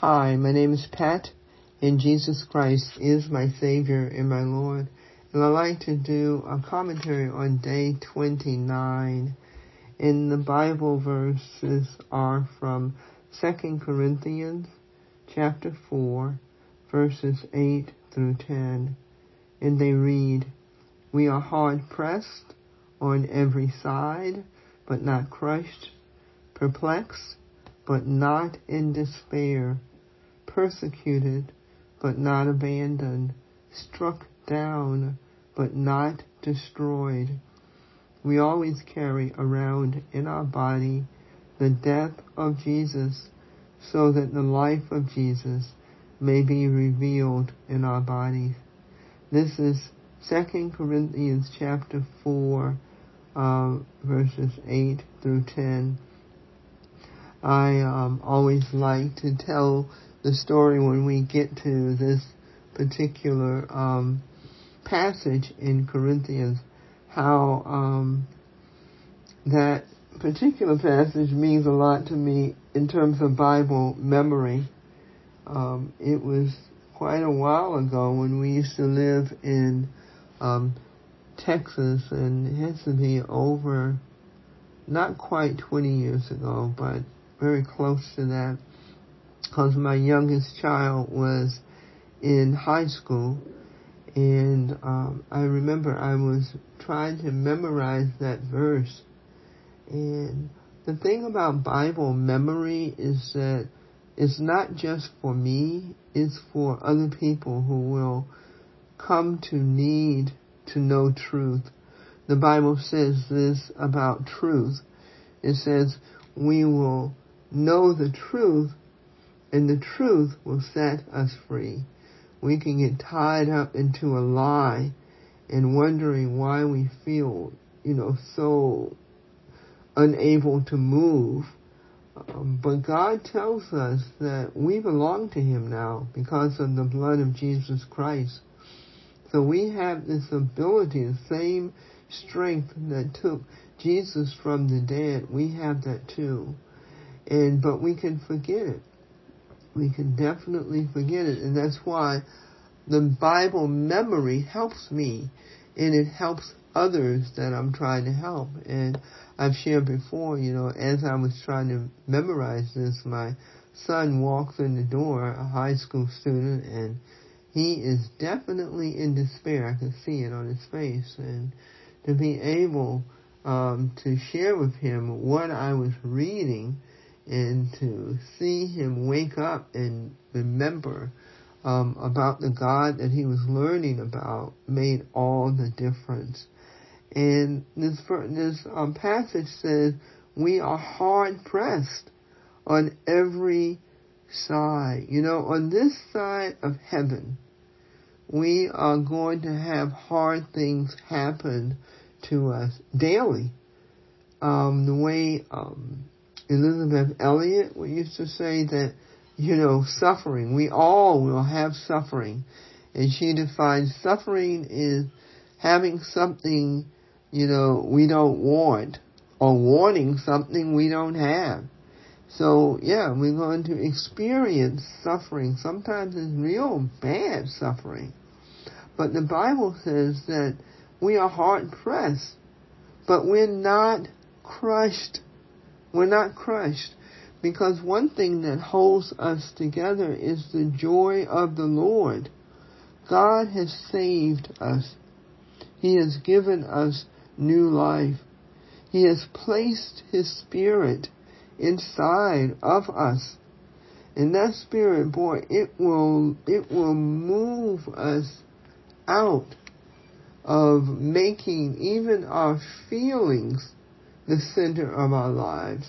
Hi, my name is Pat, and Jesus Christ is my Savior and my Lord. And I'd like to do a commentary on day 29. And the Bible verses are from 2 Corinthians chapter 4, verses 8 through 10. And they read, "We are hard pressed on every side, but not crushed, perplexed, but not in despair, persecuted, but not abandoned, struck down, but not destroyed. We always carry around in our body the death of Jesus, so that the life of Jesus may be revealed in our bodies." This is 2 Corinthians chapter 4, verses 8 through 10. I always like to tell the story when we get to this particular passage in Corinthians, how that particular passage means a lot to me in terms of Bible memory. It was quite a while ago when we used to live in Texas, and it has to be over not quite 20 years ago, but very close to that, because my youngest child was in high school, and I remember I was trying to memorize that verse. And the thing about Bible memory is that it's not just for me, it's for other people who will come to need to know truth. The Bible says this about truth. It says, we will know the truth, and the truth will set us free. We can get tied up into a lie and wondering why we feel, so unable to move. But God tells us that we belong to Him now because of the blood of Jesus Christ. So we have this ability, the same strength that took Jesus from the dead, we have that too. But we can forget it. We can definitely forget it. And that's why the Bible memory helps me, and it helps others that I'm trying to help. And I've shared before, as I was trying to memorize this, my son walks in the door, a high school student, and he is definitely in despair. I can see it on his face. And to be able to share with him what I was reading, and to see him wake up and remember about the God that he was learning about made all the difference. And this passage says, we are hard pressed on every side. On this side of heaven, we are going to have hard things happen to us daily. The way Elizabeth Elliot used to say that, suffering, we all will have suffering. And she defines suffering is having something, we don't want, or wanting something we don't have. So, yeah, we're going to experience suffering. Sometimes it's real bad suffering. But the Bible says that we are hard pressed, but we're not crushed. We're not crushed, because one thing that holds us together is the joy of the Lord. God has saved us. He has given us new life. He has placed His Spirit inside of us. And that Spirit, boy, it will move us out of making even our feelings the center of our lives.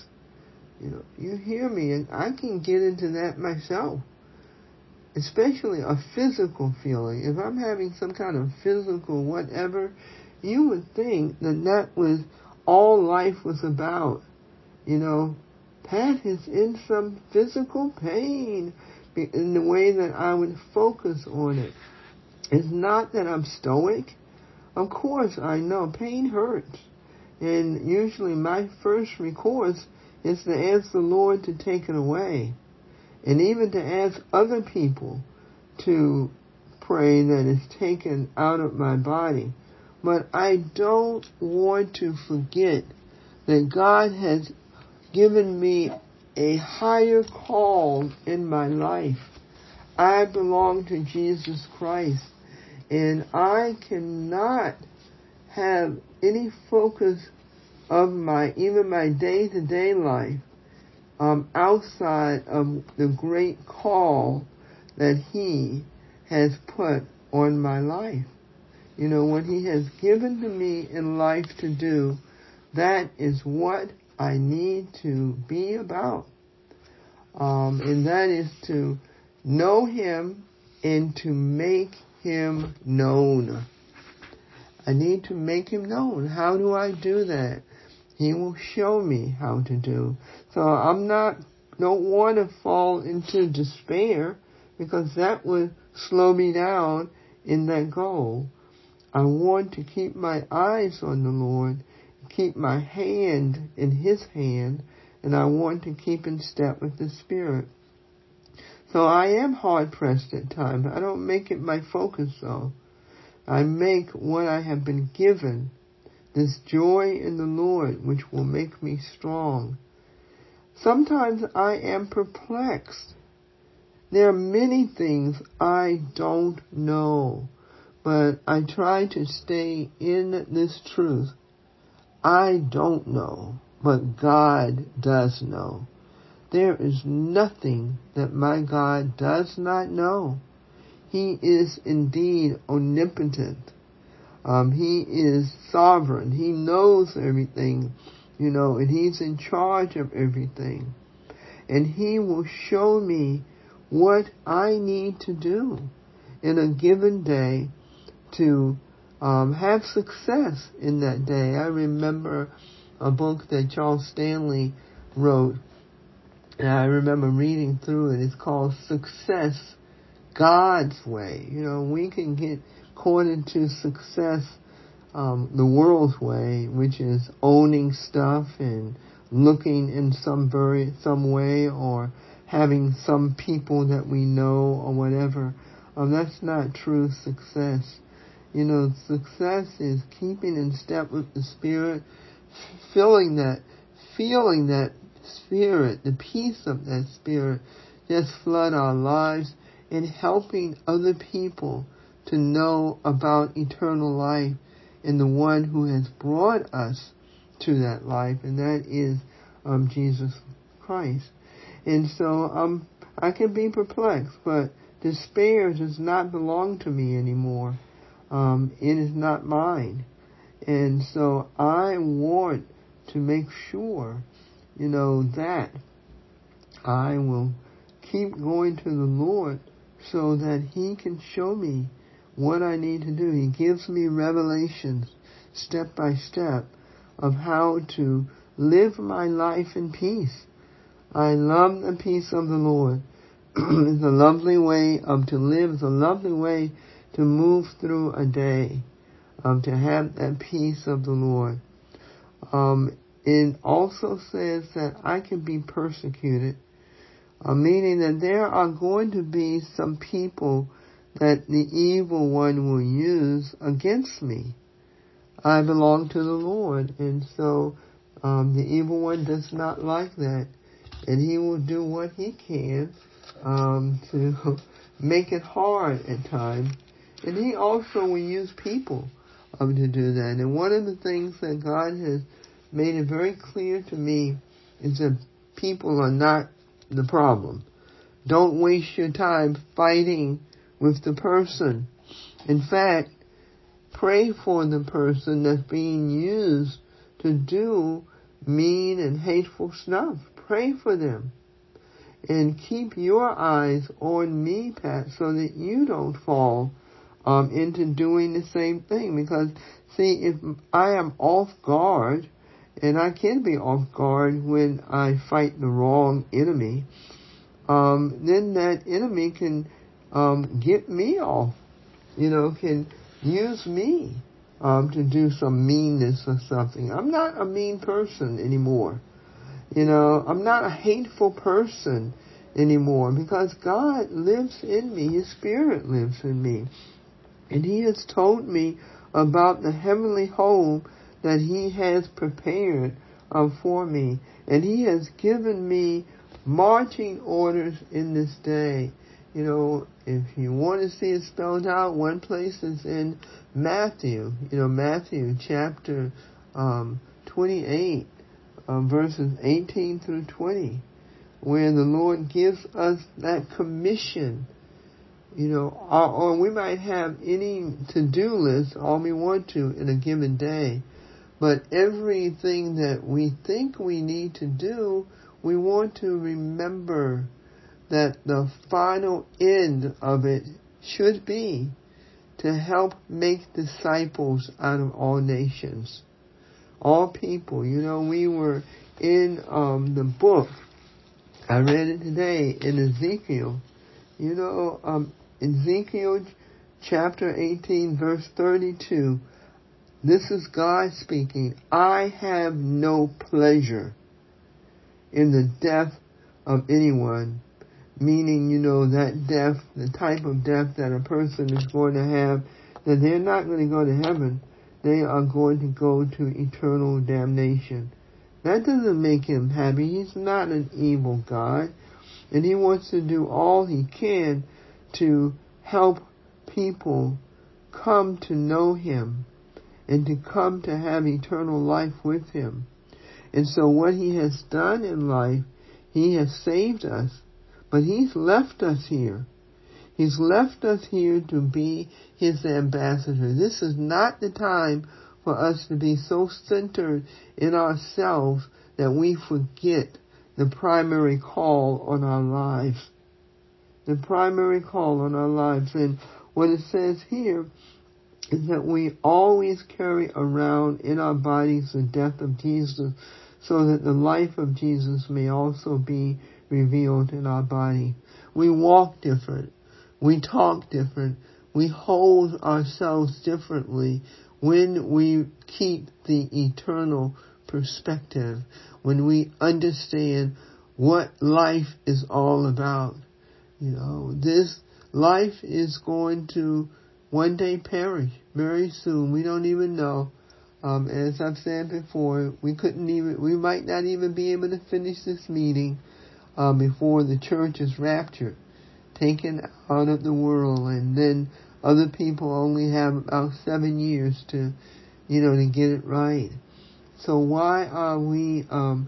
You hear me, and I can get into that myself. Especially a physical feeling. If I'm having some kind of physical whatever, you would think that was all life was about. Pat is in some physical pain in the way that I would focus on it. It's not that I'm stoic. Of course, I know pain hurts. And usually my first recourse is to ask the Lord to take it away. and even to ask other people to pray that is taken out of my body. But I don't want to forget that God has given me a higher call in my life. I belong to Jesus Christ, and I cannot have any focus of even my day-to-day life outside of the great call that He has put on my life. You know, what He has given to me in life to do, that is what I need to be about. And that is to know Him and to make Him known. I need to make Him known. How do I do that? He will show me how to do. So don't want to fall into despair, because that would slow me down in that goal. I want to keep my eyes on the Lord, keep my hand in His hand, and I want to keep in step with the Spirit. So I am hard-pressed at times. I don't make it my focus, though. I make what I have been given, this joy in the Lord, which will make me strong. Sometimes I am perplexed. There are many things I don't know, but I try to stay in this truth. I don't know, but God does know. There is nothing that my God does not know. He is indeed omnipotent. He is sovereign. He knows everything, and He's in charge of everything. And He will show me what I need to do in a given day to have success in that day. I remember a book that Charles Stanley wrote, and I remember reading through it. It's called Success God's Way. We can get caught into success the world's way, which is owning stuff and looking in some way, or having some people that we know or whatever. That's not true success. Success is keeping in step with the Spirit, feeling that Spirit, the peace of that Spirit, just flood our lives, and helping other people to know about eternal life and the one who has brought us to that life, and that is Jesus Christ. And so I can be perplexed, but despair does not belong to me anymore. It is not mine. And so I want to make sure, that I will keep going to the Lord so that He can show me what I need to do. He gives me revelations step by step of how to live my life in peace. I love the peace of the Lord. It's a lovely way to live. It's a lovely way to move through a day, to have that peace of the Lord. It also says that I can be persecuted, meaning that there are going to be some people that the evil one will use against me. I belong to the Lord, and so the evil one does not like that, and he will do what he can to make it hard at times. And he also will use people to do that. And one of the things that God has made it very clear to me is that people are not the problem. Don't waste your time fighting with the person. In fact, pray for the person that's being used to do mean and hateful stuff. Pray for them. And keep your eyes on me, Pat, so that you don't fall into doing the same thing. Because, see, if I am off guard, and I can be off guard when I fight the wrong enemy, then that enemy can get me off, can use me to do some meanness or something. I'm not a mean person anymore. I'm not a hateful person anymore, because God lives in me. His Spirit lives in me. And He has told me about the heavenly home that He has prepared for me. And He has given me marching orders in this day. You know, if you want to see it spelled out, one place is in Matthew. You know, Matthew chapter 28, verses 18 through 20, where the Lord gives us that commission. You know, or we might have any to-do list, all we want to, in a given day. But everything that we think we need to do, we want to remember that the final end of it should be to help make disciples out of all nations, all people. You know, we were in the book, I read it today, in Ezekiel. You know, Ezekiel chapter 18, verse 32, this is God speaking. I have no pleasure in the death of anyone. Meaning, you know, that death, the type of death that a person is going to have, that they're not going to go to heaven. They are going to go to eternal damnation. That doesn't make Him happy. He's not an evil God. And He wants to do all He can to help people come to know Him and to come to have eternal life with Him. And so what He has done in life, He has saved us, but He's left us here. He's left us here to be His ambassador. This is not the time for us to be so centered in ourselves that we forget the primary call on our lives. The primary call on our lives. And what it says here is that we always carry around in our bodies the death of Jesus, so that the life of Jesus may also be revealed in our body. We walk different. We talk different. We hold ourselves differently when we keep the eternal perspective, when we understand what life is all about. You know, this life is going to one day perish very soon. We don't even know. As I've said before, we might not even be able to finish this meeting before the church is raptured, taken out of the world, and then other people only have about 7 years to get it right. So why are we,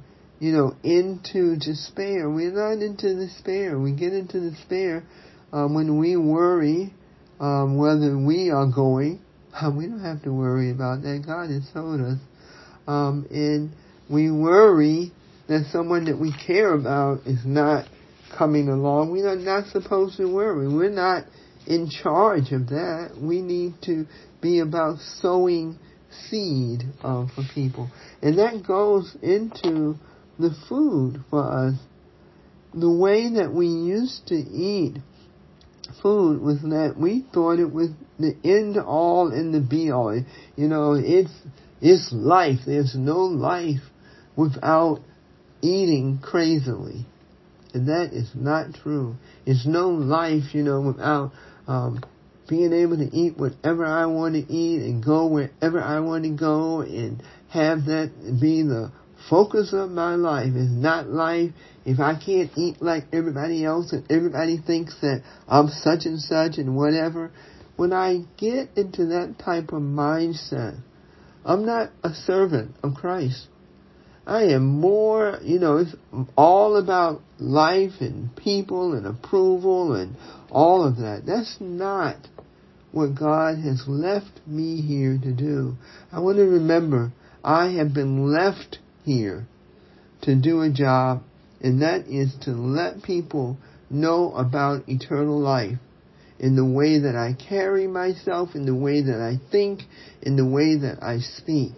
into despair? We're not into despair. We get into despair when we worry whether we are going. We don't have to worry about that. God has told us. And we worry that someone that we care about is not coming along. We are not supposed to worry. We're not in charge of that. We need to be about sowing seed for people. And that goes into the food for us. The way that we used to eat food was that we thought it was the end all and the be all. You know, it's life. There's no life without eating crazily. And that is not true. It's no life, without being able to eat whatever I want to eat and go wherever I want to go and have that be the focus of my life. It's not life if I can't eat like everybody else and everybody thinks that I'm such and such and whatever. When I get into that type of mindset, I'm not a servant of Christ. I am more, it's all about life and people and approval and all of that. That's not what God has left me here to do. I want to remember I have been left here to do a job, and that is to let people know about eternal life in the way that I carry myself, in the way that I think, in the way that I speak.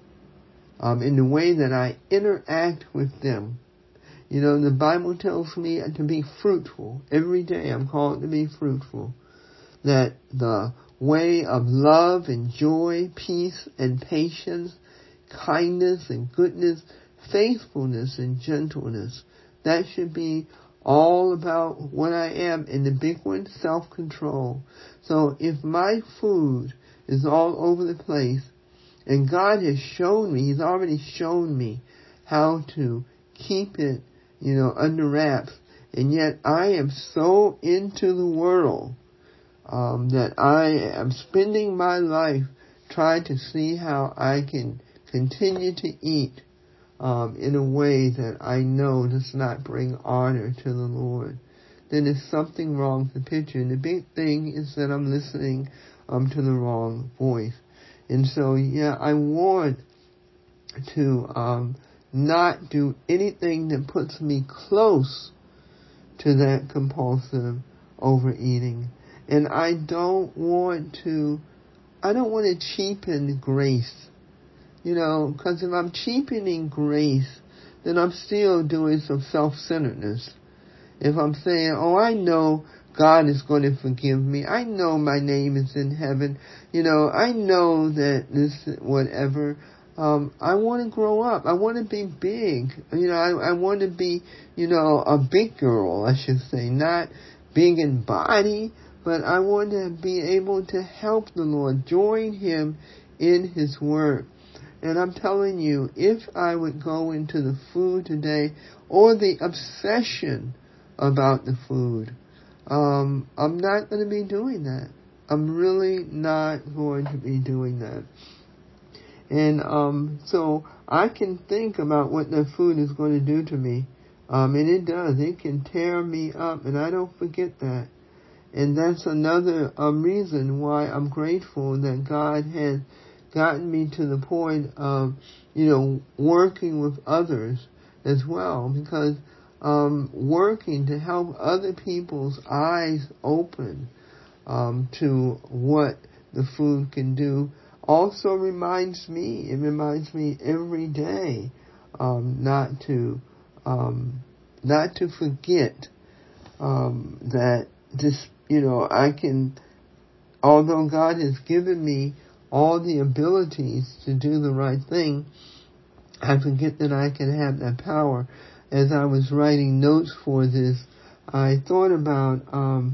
In the way that I interact with them. The Bible tells me to be fruitful. Every day I'm called to be fruitful. That the way of love and joy, peace and patience, kindness and goodness, faithfulness and gentleness, that should be all about what I am, and the big one, self-control. So if my food is all over the place, and God has shown me, He's already shown me how to keep it, under wraps, and yet I am so into the world that I am spending my life trying to see how I can continue to eat in a way that I know does not bring honor to the Lord, then there's something wrong with the picture. And the big thing is that I'm listening to the wrong voice. And so, I want to not do anything that puts me close to that compulsive overeating. And I don't want to cheapen grace. Because if I'm cheapening grace, then I'm still doing some self-centeredness. If I'm saying, I know God is going to forgive me. I know my name is in heaven. I know that this, whatever. I want to grow up. I want to be big. I want to be, a big girl, I should say. Not big in body, but I want to be able to help the Lord, join Him in His work. And I'm telling you, if I would go into the food today, or the obsession about the food, I'm not going to be doing that. I'm really not going to be doing that. And so I can think about what that food is going to do to me. And it does. It can tear me up, and I don't forget that. And that's another reason why I'm grateful that God has gotten me to the point of, working with others as well, because working to help other people's eyes open to what the food can do also reminds me every day not to forget that this, I can, although God has given me all the abilities to do the right thing, I forget that I can have that power. As I was writing notes for this, I thought about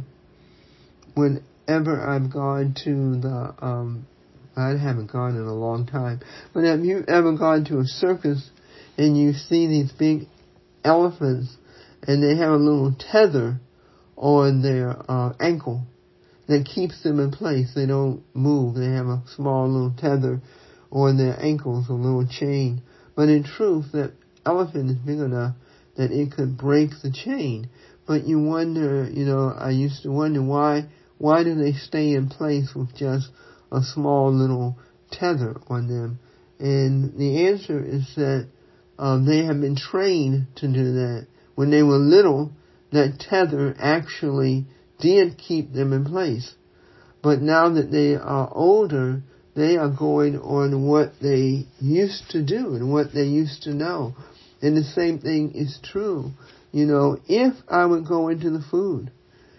whenever I've gone to the, I haven't gone in a long time, but have you ever gone to a circus and you see these big elephants and they have a little tether on their ankle that keeps them in place? They don't move. They have a small little tether on their ankles, a little chain. But in truth, that elephant is big enough that it could break the chain. But you wonder, I used to wonder why do they stay in place with just a small little tether on them? And the answer is that they have been trained to do that. When they were little, that tether actually did keep them in place. But now that they are older, they are going on what they used to do and what they used to know. And the same thing is true. If I would go into the food,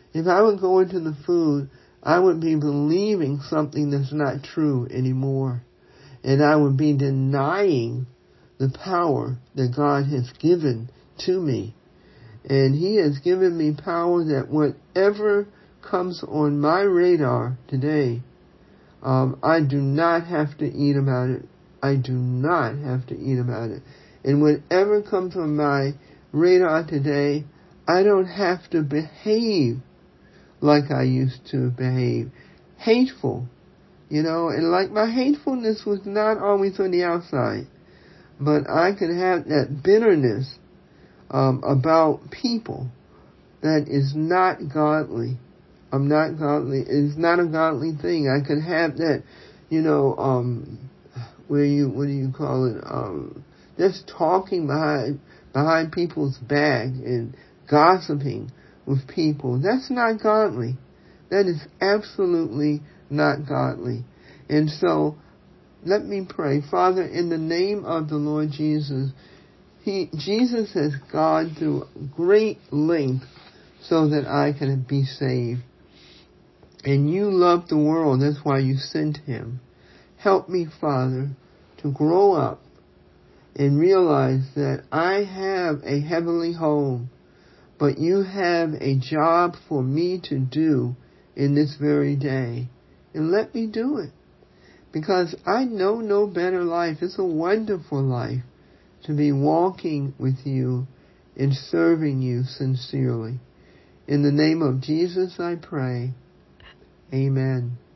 I would be believing something that's not true anymore. And I would be denying the power that God has given to me. And He has given me power that whatever comes on my radar today, I do not have to eat about it. I do not have to eat about it. And whatever comes on my radar today, I don't have to behave like I used to behave. Hateful, and like my hatefulness was not always on the outside, but I could have that bitterness about people that is not godly. I'm not godly. It's not a godly thing. I could have that, what do you call it? Just talking behind people's back and gossiping with people. That's not godly. That is absolutely not godly. And so, let me pray. Father, in the name of the Lord Jesus, Jesus has gone through great length so that I can be saved. And you love the world. That's why you sent Him. Help me, Father, to grow up and realize that I have a heavenly home, but you have a job for me to do in this very day. And let me do it. Because I know no better life. It's a wonderful life to be walking with you and serving you sincerely. In the name of Jesus I pray. Amen.